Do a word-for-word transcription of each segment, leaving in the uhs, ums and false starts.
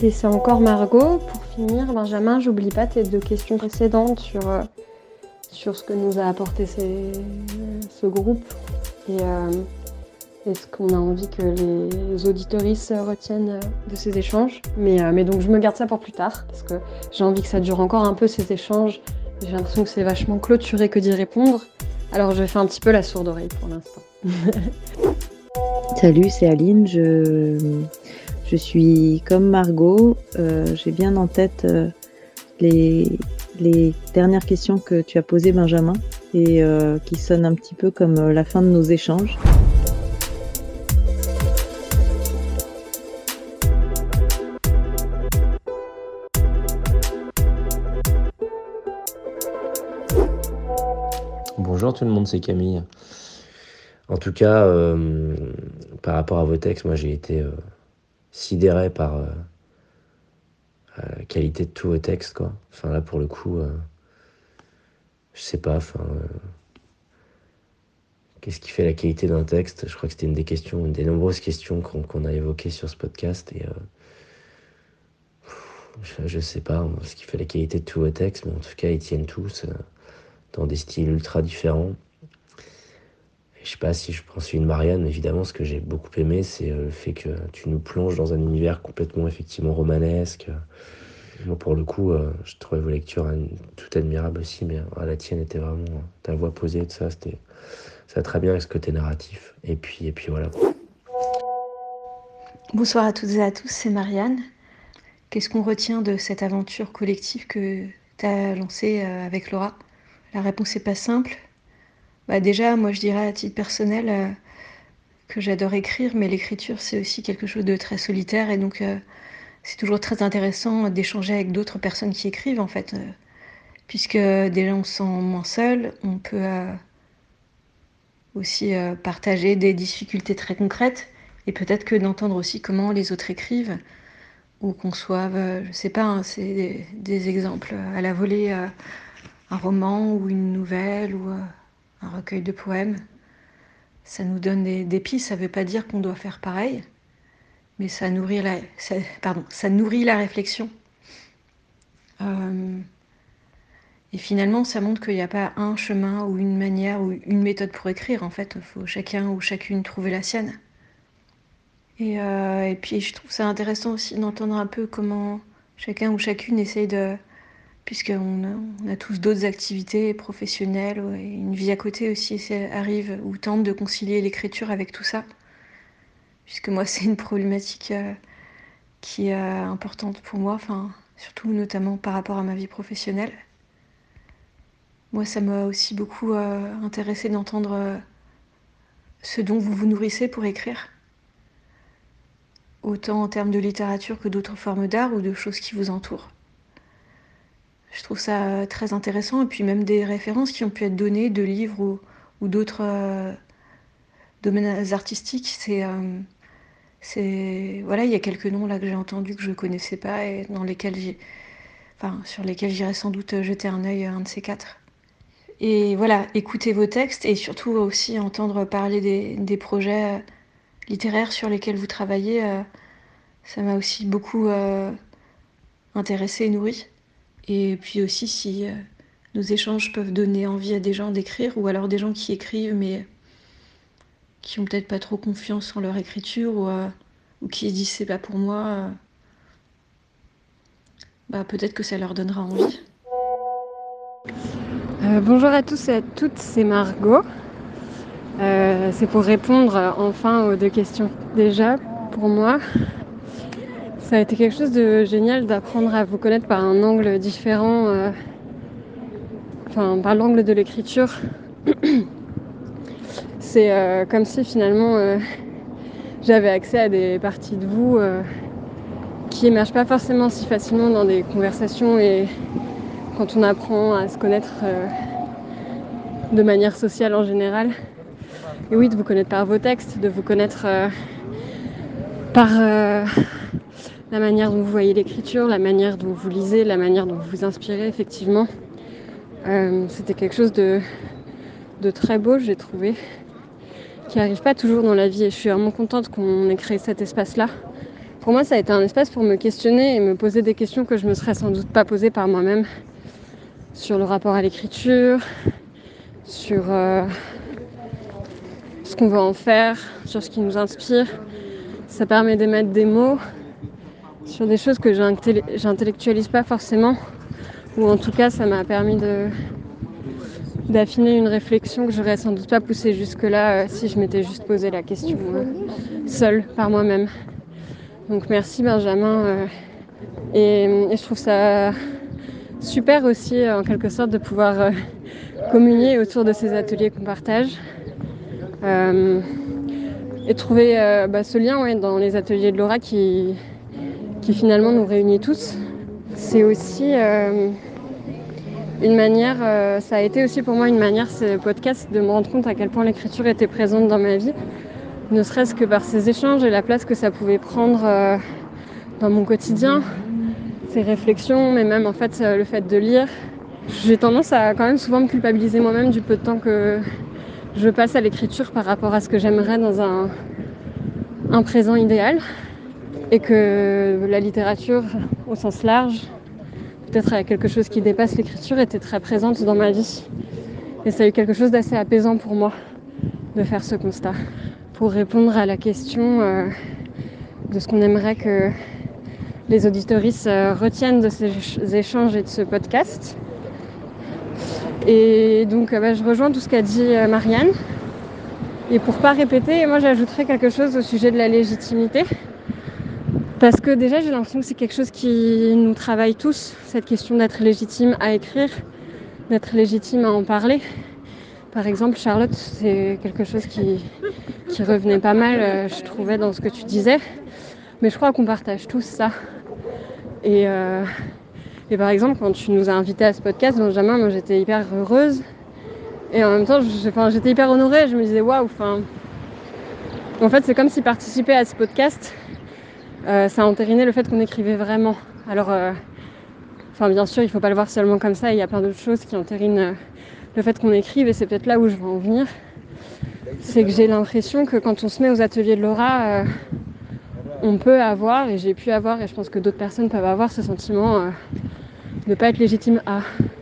Et c'est encore Margot. Pour finir, Benjamin, j'oublie pas tes deux questions précédentes sur, euh, sur ce que nous a apporté ces, ce groupe et, euh, et ce qu'on a envie que les auditoristes retiennent de ces échanges. Mais, euh, mais donc je me garde ça pour plus tard parce que j'ai envie que ça dure encore un peu ces échanges. J'ai l'impression que c'est vachement clôturé que d'y répondre. Alors je vais faire un petit peu la sourde oreille pour l'instant. Salut, c'est Aline. Je, je suis comme Margot. Euh, j'ai bien en tête euh, les, les dernières questions que tu as posées, Benjamin, et euh, qui sonnent un petit peu comme euh, la fin de nos échanges. Bonjour tout le monde, c'est Camille. En tout cas, euh, par rapport à vos textes, moi j'ai été euh, sidéré par euh, la qualité de tous vos textes, quoi. Enfin là pour le coup, euh, je sais pas, enfin, euh, qu'est-ce qui fait la qualité d'un texte? Je crois que c'était une des questions, une des nombreuses questions qu'on qu'on a évoquées sur ce podcast et euh, je, je sais pas hein, ce qui fait la qualité de tous vos textes, mais en tout cas ils tiennent tous euh, dans des styles ultra différents. Je sais pas si je prends celui de Marianne, évidemment, ce que j'ai beaucoup aimé, c'est euh, le fait que tu nous plonges dans un univers complètement, effectivement, romanesque. Moi, pour le coup, euh, je trouvais vos lectures hein, tout admirables aussi, mais euh, la tienne était vraiment, euh, ta voix posée, tout ça, c'était, ça va très bien avec ce côté narratif. Et puis, et puis voilà. Bonsoir à toutes et à tous, c'est Marianne. Qu'est-ce qu'on retient de cette aventure collective que tu as lancée euh, avec Laura? La réponse n'est pas simple. Bah déjà, moi je dirais à titre personnel euh, que j'adore écrire, mais l'écriture c'est aussi quelque chose de très solitaire et donc euh, c'est toujours très intéressant d'échanger avec d'autres personnes qui écrivent en fait, euh, puisque déjà on se sent moins seul, on peut euh, aussi euh, partager des difficultés très concrètes et peut-être que d'entendre aussi comment les autres écrivent ou conçoivent, euh, je sais pas, hein, c'est des, des exemples à la volée, euh, un roman ou une nouvelle ou euh, un recueil de poèmes. Ça nous donne des, des pistes, ça veut pas dire qu'on doit faire pareil, mais ça nourrit la, ça, pardon, ça nourrit la réflexion. Euh, et finalement, ça montre qu'il n'y a pas un chemin ou une manière ou une méthode pour écrire. En fait, il faut chacun ou chacune trouver la sienne. Et, euh, et puis, je trouve ça intéressant aussi d'entendre un peu comment chacun ou chacune essaye de... Puisqu'on a, on a tous d'autres activités professionnelles et une vie à côté aussi arrive ou tente de concilier l'écriture avec tout ça. Puisque moi, c'est une problématique euh, qui est euh, importante pour moi, enfin, surtout notamment par rapport à ma vie professionnelle. Moi, ça m'a aussi beaucoup euh, intéressé d'entendre euh, ce dont vous vous nourrissez pour écrire, autant en termes de littérature que d'autres formes d'art ou de choses qui vous entourent. Je trouve ça euh, très intéressant, et puis même des références qui ont pu être données de livres ou, ou d'autres euh, domaines artistiques. C'est, euh, c'est, voilà, il y a quelques noms là que j'ai entendus que je connaissais pas et dans lesquels j'ai, enfin, sur lesquels j'irai sans doute jeter un œil, un de ces quatre. Et voilà, écouter vos textes et surtout aussi entendre parler des, des projets littéraires sur lesquels vous travaillez, euh, ça m'a aussi beaucoup euh, intéressée et nourrie. Et puis aussi si euh, nos échanges peuvent donner envie à des gens d'écrire ou alors des gens qui écrivent mais qui ont peut-être pas trop confiance en leur écriture ou, euh, ou qui se disent c'est pas pour moi, euh, bah, peut-être que ça leur donnera envie. Euh, bonjour à tous et à toutes, c'est Margot. Euh, c'est pour répondre euh, enfin aux deux questions. Déjà, pour moi, ça a été quelque chose de génial d'apprendre à vous connaître par un angle différent, euh, enfin par l'angle de l'écriture. C'est euh, comme si finalement euh, j'avais accès à des parties de vous euh, qui émergent pas forcément si facilement dans des conversations et quand on apprend à se connaître euh, de manière sociale en général. Et oui, de vous connaître par vos textes, de vous connaître euh, par euh, la manière dont vous voyez l'écriture, la manière dont vous lisez, la manière dont vous vous inspirez, effectivement. Euh, c'était quelque chose de, de très beau, j'ai trouvé, qui n'arrive pas toujours dans la vie. Et je suis vraiment contente qu'on ait créé cet espace-là, Pour moi, ça a été un espace pour me questionner et me poser des questions que je me serais sans doute pas posées par moi-même, sur le rapport à l'écriture, sur euh, ce qu'on veut en faire, sur ce qui nous inspire. Ça permet d'émettre des mots sur des choses que j'intellectualise pas forcément, ou en tout cas ça m'a permis de d'affiner une réflexion que j'aurais sans doute pas poussée jusque-là euh, si je m'étais juste posé la question euh, seule par moi-même. Donc merci Benjamin euh, et, et je trouve ça super aussi euh, en quelque sorte de pouvoir euh, communier autour de ces ateliers qu'on partage euh, et trouver euh, bah, ce lien ouais, dans les ateliers de Laura qui, qui finalement nous réunit tous. C'est aussi euh, une manière, euh, ça a été aussi pour moi une manière, ce podcast, de me rendre compte à quel point l'écriture était présente dans ma vie, ne serait-ce que par ces échanges et la place que ça pouvait prendre euh, dans mon quotidien, ces réflexions, mais même en fait euh, le fait de lire. J'ai tendance à quand même souvent me culpabiliser moi-même du peu de temps que je passe à l'écriture par rapport à ce que j'aimerais dans un, un présent idéal, et que la littérature au sens large, peut-être quelque chose qui dépasse l'écriture, était très présente dans ma vie. Et ça a eu quelque chose d'assez apaisant pour moi de faire ce constat. Pour répondre à la question euh, de ce qu'on aimerait que les auditoristes euh, retiennent de ces échanges et de ce podcast. Et donc euh, bah, je rejoins tout ce qu'a dit euh, Marianne. Et pour pas répéter, moi j'ajouterais quelque chose au sujet de la légitimité. Parce que déjà j'ai l'impression que c'est quelque chose qui nous travaille tous, cette question d'être légitime à écrire, d'être légitime à en parler. Par exemple, Charlotte, c'est quelque chose qui, qui revenait pas mal, euh, je trouvais, dans ce que tu disais. Mais je crois qu'on partage tous ça. Et, euh, et par exemple, quand tu nous as invités à ce podcast, Benjamin, moi j'étais hyper heureuse. Et en même temps, je, enfin, j'étais hyper honorée. Je me disais, waouh, enfin... En fait, c'est comme si participer à ce podcast, euh, ça entérinait le fait qu'on écrivait vraiment. Alors, euh, enfin, bien sûr, il faut pas le voir seulement comme ça. Il y a plein d'autres choses qui entérinent euh, le fait qu'on écrive. Et c'est peut-être là où je veux en venir. C'est que j'ai l'impression que quand on se met aux ateliers de Laura, euh, on peut avoir, et j'ai pu avoir, et je pense que d'autres personnes peuvent avoir ce sentiment euh, de ne pas être légitime à,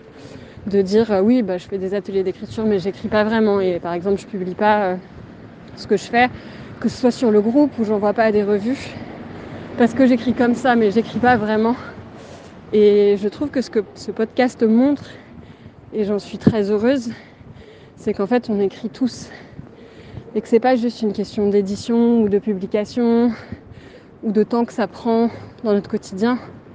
de dire euh, oui, bah, je fais des ateliers d'écriture, mais j'écris pas vraiment. Et par exemple, je publie pas euh, ce que je fais, que ce soit sur le groupe ou j'envoie pas à des revues, parce que j'écris comme ça, mais j'écris pas vraiment. Et je trouve que ce que ce podcast montre, et j'en suis très heureuse, c'est qu'en fait, on écrit tous. Et que c'est pas juste une question d'édition ou de publication ou de temps que ça prend dans notre quotidien.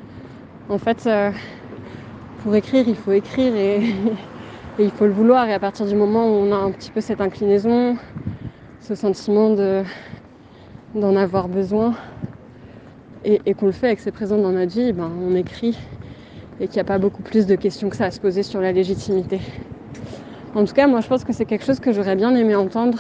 En fait, euh, pour écrire, il faut écrire et, et il faut le vouloir. Et à partir du moment où on a un petit peu cette inclinaison, ce sentiment de, d'en avoir besoin et, et qu'on le fait et que c'est présent dans notre vie, ben, on écrit et qu'il n'y a pas beaucoup plus de questions que ça à se poser sur la légitimité. En tout cas, moi je pense que c'est quelque chose que j'aurais bien aimé entendre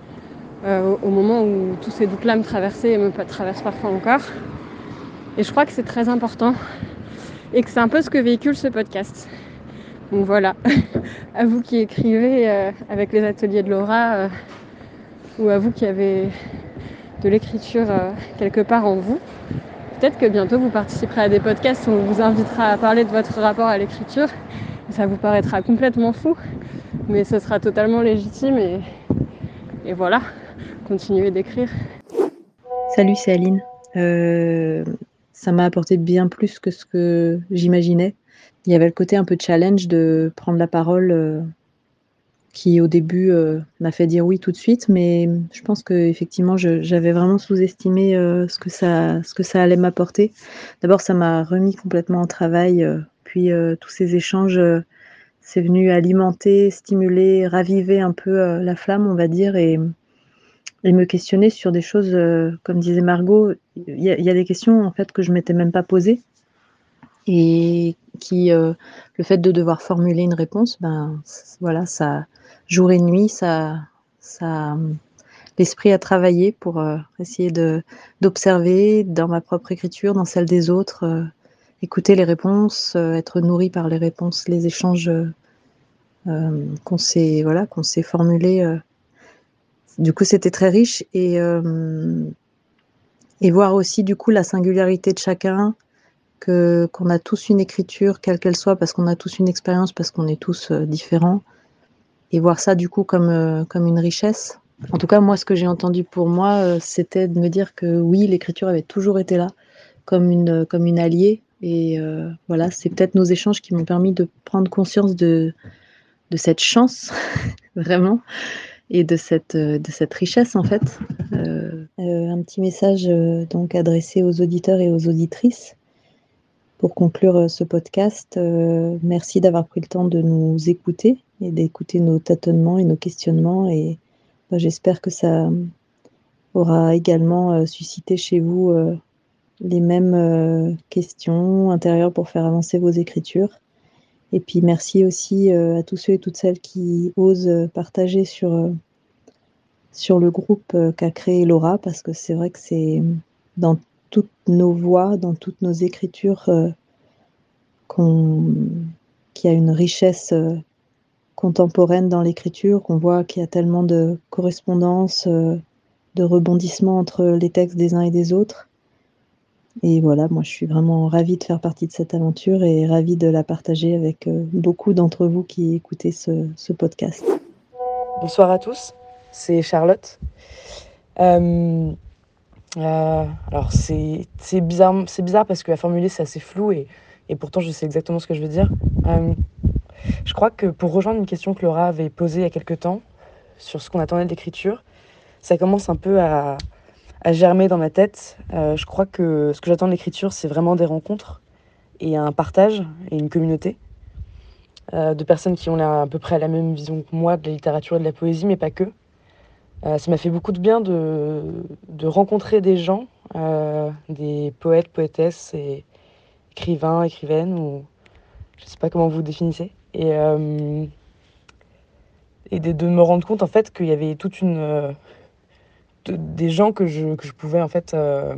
Euh, au moment où tous ces doutes-là me traversaient et me traversent parfois encore. Et je crois que c'est très important et que c'est un peu ce que véhicule ce podcast. Donc voilà, à vous qui écrivez euh, avec les ateliers de Laura euh, ou à vous qui avez de l'écriture euh, quelque part en vous. Peut-être que bientôt vous participerez à des podcasts où on vous invitera à parler de votre rapport à l'écriture. Et ça vous paraîtra complètement fou, mais ce sera totalement légitime et, et voilà. Continuer d'écrire. Salut, c'est Aline. Euh, ça m'a apporté bien plus que ce que j'imaginais. Il y avait le côté un peu challenge de prendre la parole euh, qui au début euh, m'a fait dire oui tout de suite, mais je pense que effectivement je, j'avais vraiment sous-estimé euh, ce que ça, ce que ça allait m'apporter. D'abord, ça m'a remis complètement en travail, euh, puis euh, tous ces échanges, euh, c'est venu alimenter, stimuler, raviver un peu euh, la flamme, on va dire, et et me questionner sur des choses, euh, comme disait Margot, il y, y a des questions en fait que je m'étais même pas posées et qui, euh, le fait de devoir formuler une réponse, ben voilà, ça jour et nuit, ça, ça, l'esprit a travaillé pour euh, essayer de d'observer dans ma propre écriture, dans celle des autres, euh, écouter les réponses, euh, être nourri par les réponses, les échanges euh, qu'on s'est voilà qu'on s'est formulés. Euh, Du coup, c'était très riche et, euh, et voir aussi du coup la singularité de chacun, que qu'on a tous une écriture, quelle qu'elle soit, parce qu'on a tous une expérience, parce qu'on est tous euh, différents, et voir ça du coup comme, euh, comme une richesse. En tout cas, moi, ce que j'ai entendu pour moi, euh, c'était de me dire que oui, l'écriture avait toujours été là, comme une, comme une alliée. Et euh, voilà, c'est peut-être nos échanges qui m'ont permis de prendre conscience de, de cette chance, vraiment, et de cette, euh, de cette richesse, en fait. Euh, euh, un petit message euh, donc adressé aux auditeurs et aux auditrices. Pour conclure euh, ce podcast, euh, merci d'avoir pris le temps de nous écouter et d'écouter nos tâtonnements et nos questionnements. Et bah, j'espère que ça aura également euh, suscité chez vous euh, les mêmes euh, questions intérieures pour faire avancer vos écritures. Et puis merci aussi euh, à tous ceux et toutes celles qui osent euh, partager sur, euh, sur le groupe euh, qu'a créé Laura, parce que c'est vrai que c'est dans toutes nos voix, dans toutes nos écritures, euh, qu'on, qu'il y a une richesse euh, contemporaine dans l'écriture, qu'on voit qu'il y a tellement de correspondances, euh, de rebondissements entre les textes des uns et des autres. Et voilà, moi je suis vraiment ravie de faire partie de cette aventure et ravie de la partager avec euh, beaucoup d'entre vous qui écoutez ce, ce podcast. Bonsoir à tous, c'est Charlotte. Euh, euh, alors c'est, c'est, bizarre, c'est bizarre parce que la formuler c'est assez flou et, et pourtant je sais exactement ce que je veux dire. Euh, je crois que pour rejoindre une question que Laura avait posée il y a quelques temps sur ce qu'on attendait de l'écriture, ça commence un peu à, à germer dans ma tête. Euh, je crois que ce que j'attends de l'écriture c'est vraiment des rencontres et un partage et une communauté euh, de personnes qui ont à peu près la même vision que moi de la littérature et de la poésie, mais pas que. Euh, ça m'a fait beaucoup de bien de, de rencontrer des gens, euh, des poètes, poétesses et écrivains, écrivaines, ou je sais pas comment vous définissez, et, euh, et de, de me rendre compte en fait qu'il y avait toute une euh, de- des gens que je, que je pouvais en fait euh,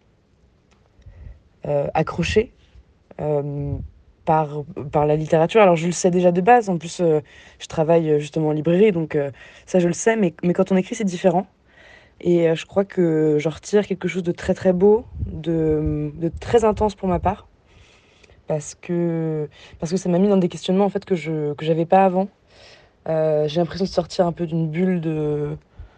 euh, accrocher euh, par, par la littérature. Alors je le sais déjà de base, en plus euh, je travaille euh, justement en librairie, donc euh, ça je le sais, mais, mais quand on écrit c'est différent. Et euh, je crois que j'en retire quelque chose de très très beau, de, de très intense pour ma part, parce que, parce que ça m'a mis dans des questionnements en fait que je que j'avais pas avant. Euh, j'ai l'impression de sortir un peu d'une bulle de,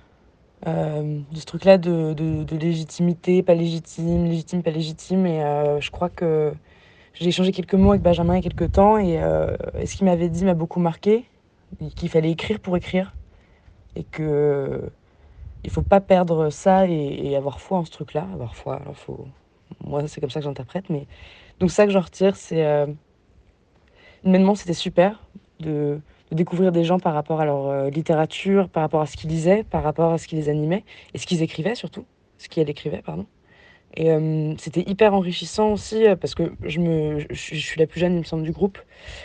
euh, de ce truc-là de, de, de légitimité, pas légitime, légitime, pas légitime. Et euh, je crois que j'ai échangé quelques mots avec Benjamin il y a quelques temps, et, euh, et ce qu'il m'avait dit m'a beaucoup marqué, qu'il fallait écrire pour écrire, et que il faut pas perdre ça et, et avoir foi en ce truc-là. Avoir foi, alors faut... Moi, c'est comme ça que j'interprète. Mais... Donc ça que j'en retire, c'est... Euh... Humainement, c'était super de... de découvrir des gens par rapport à leur euh, littérature, par rapport à ce qu'ils lisaient, par rapport à ce qui les animait, et ce qu'ils écrivaient surtout. Ce qu'elle écrivait, pardon. Et euh, c'était hyper enrichissant aussi, euh, parce que je, me... je, je suis la plus jeune, il me semble, du groupe.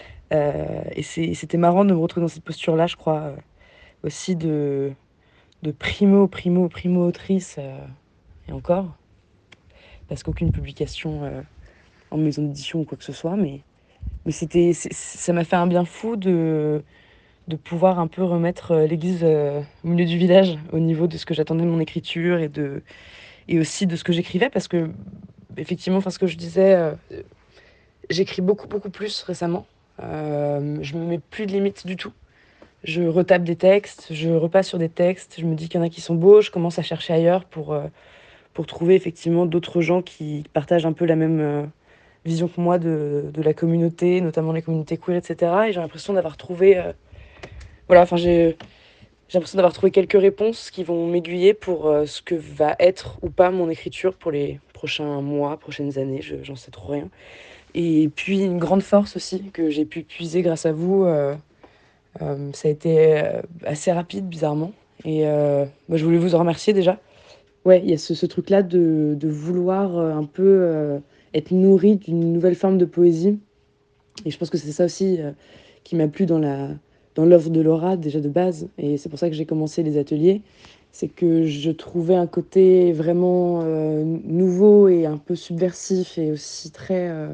Euh, et c'est... c'était marrant de me retrouver dans cette posture-là, je crois, euh, aussi de... de primo, primo, primo autrice. Euh... Et encore, parce qu'aucune publication euh, en maison d'édition ou quoi que ce soit, mais, mais c'était, c'est- ça m'a fait un bien fou de, de pouvoir un peu remettre euh, l'église euh, au milieu du village, au niveau de ce que j'attendais de mon écriture et, de, et aussi de ce que j'écrivais, parce que, effectivement, enfin, ce que je disais, euh, j'écris beaucoup, beaucoup plus récemment. Euh, je me mets plus de limites du tout. Je retape des textes, je repasse sur des textes, je me dis qu'il y en a qui sont beaux, je commence à chercher ailleurs pour, euh, pour trouver effectivement d'autres gens qui partagent un peu la même euh, vision que moi de, de la communauté, notamment les communautés queer, et cetera. Et j'ai l'impression d'avoir trouvé, euh, voilà, enfin j'ai j'ai l'impression d'avoir trouvé quelques réponses qui vont m'aiguiller pour euh, ce que va être ou pas mon écriture pour les prochains mois, prochaines années, je, j'en sais trop rien. Et puis une grande force aussi que j'ai pu puiser grâce à vous, euh, euh, ça a été euh, assez rapide bizarrement. Et euh, bah, je voulais vous en remercier déjà. Ouais, il y a ce, ce truc-là de, de vouloir euh, un peu euh, être nourri d'une nouvelle forme de poésie. Et je pense que c'est ça aussi euh, qui m'a plu dans la, dans l'œuvre de Laura, déjà de base. Et c'est pour ça que j'ai commencé les ateliers. C'est que je trouvais un côté vraiment euh, nouveau et un peu subversif et aussi très, euh,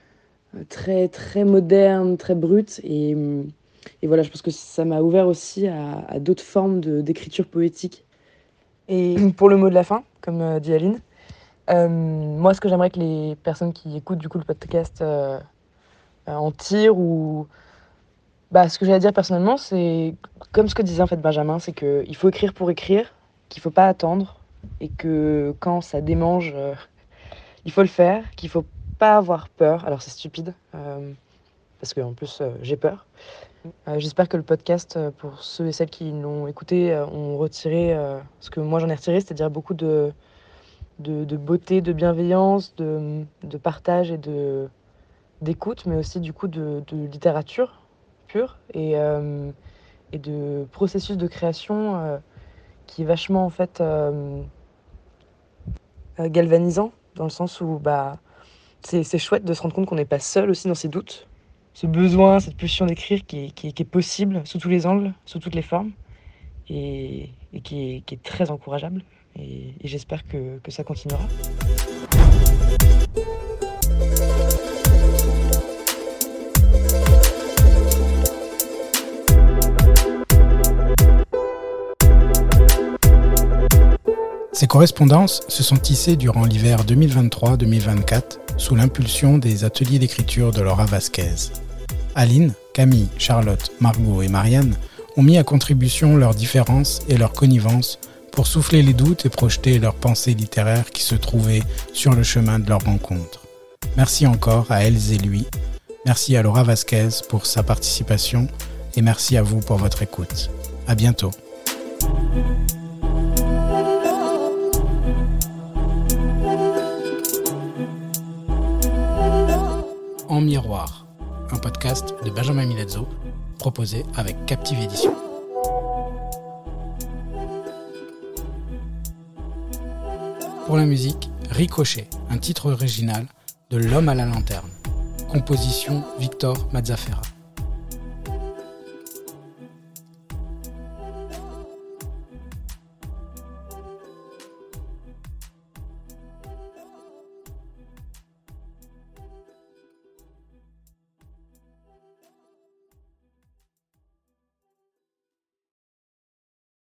très, très moderne, très brut. Et, et voilà, je pense que ça m'a ouvert aussi à, à d'autres formes de, d'écriture poétique. Et pour le mot de la fin, comme euh, dit Aline, Euh, moi, ce que j'aimerais que les personnes qui écoutent du coup le podcast euh, euh, en tirent ou... Bah, ce que j'allais dire personnellement, c'est comme ce que disait en fait Benjamin, c'est qu'il faut écrire pour écrire, qu'il faut pas attendre et que quand ça démange, euh, il faut le faire, qu'il faut pas avoir peur. Alors c'est stupide, euh, parce qu'en plus euh, j'ai peur. Euh, j'espère que le podcast, euh, pour ceux et celles qui l'ont écouté, euh, ont retiré euh, ce que moi j'en ai retiré, c'est-à-dire beaucoup de, de, de beauté, de bienveillance, de, de partage et de, d'écoute, mais aussi du coup de, de littérature pure et, euh, et de processus de création euh, qui est vachement en fait euh, euh, galvanisant, dans le sens où bah, c'est, c'est chouette de se rendre compte qu'on n'est pas seul aussi dans ses doutes. Ce besoin, cette pulsion d'écrire qui est, qui est, qui est possible sous tous les angles, sous toutes les formes, et, et qui, est, qui est très encourageable. Et, et j'espère que, que ça continuera. Ces correspondances se sont tissées durant l'hiver deux mille vingt-trois deux mille vingt-quatre sous l'impulsion des ateliers d'écriture de Laura Vasquez. Aline, Camille, Charlotte, Margot et Marianne ont mis à contribution leurs différences et leurs connivences pour souffler les doutes et projeter leurs pensées littéraires qui se trouvaient sur le chemin de leur rencontre. Merci encore à elles et lui. Merci à Laura Vasquez pour sa participation et merci à vous pour votre écoute. À bientôt. En miroir, un podcast de Benjamin Milazzo, proposé avec Captive Édition. Pour la musique, Ricochet, un titre original de L'Homme à la lanterne. Composition Victor Mazzaferra.